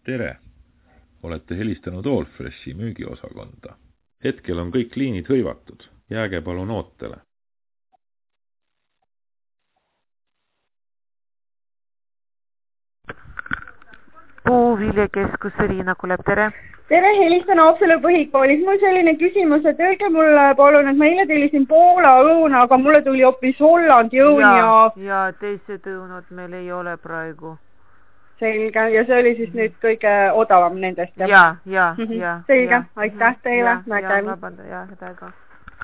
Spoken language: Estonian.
Tere! Olete helistanud Allfreshi müügiosakonda. Hetkel on kõik liinid hõivatud. Jääge palun ootele. Puuviljakeskus Riina Kulep, tere! Tere, helistan Haapsalu põhikoolis. Mul selline küsimus, et öelge mulle palun, et ma eile tellisin Poola õuna, aga mulle tuli hoopis Hollandi õun ja teised õunad meil ei ole praegu. Selge, ja see oli siis nüüd kõige odavam nendest. Ja. Selge, aitäh teile. Ja, vabanda, ja, täiega.